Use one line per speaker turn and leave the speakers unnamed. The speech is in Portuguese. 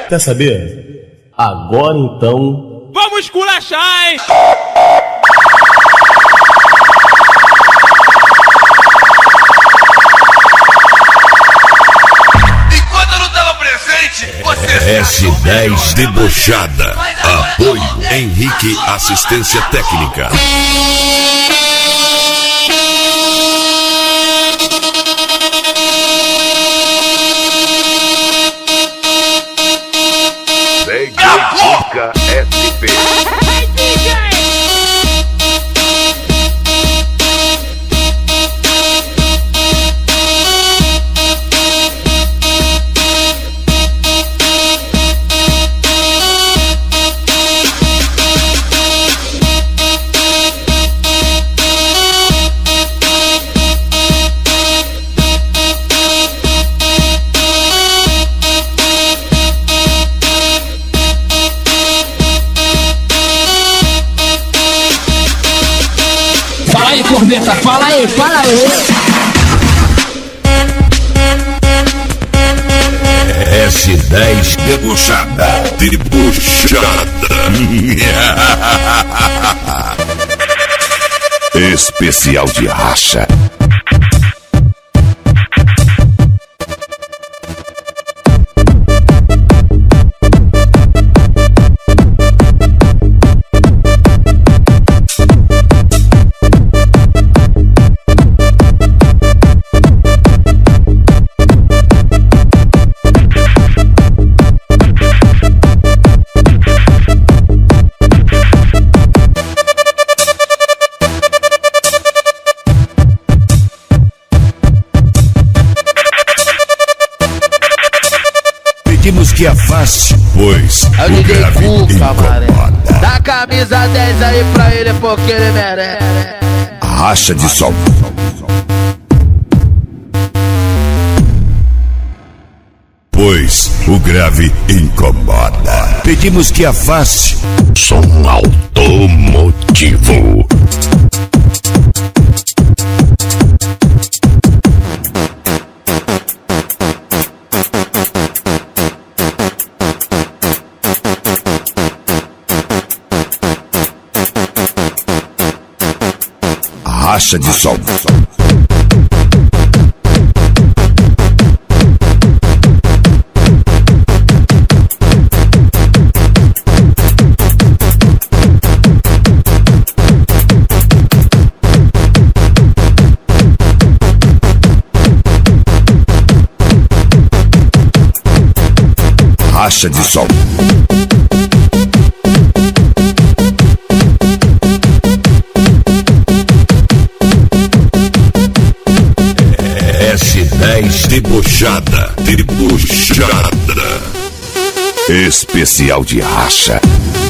Quer saber? Agora então...
Vamos esculachar, hein?
Enquanto eu não tava presente, você...
S10 Debochada. Apoio Henrique Assistência Técnica.
Dica SP.
Fala aí, corneta, fala aí, fala aí.
S10 Debochada. Especial de racha. Pedimos que afaste, pois o grave incomoda.
Dá camisa 10 aí pra ele porque ele merece.
Racha de som. Pois o grave incomoda. Pedimos que afaste. Som automotivo. Racha de som. Racha de som. S10 Debochada. Especial de racha.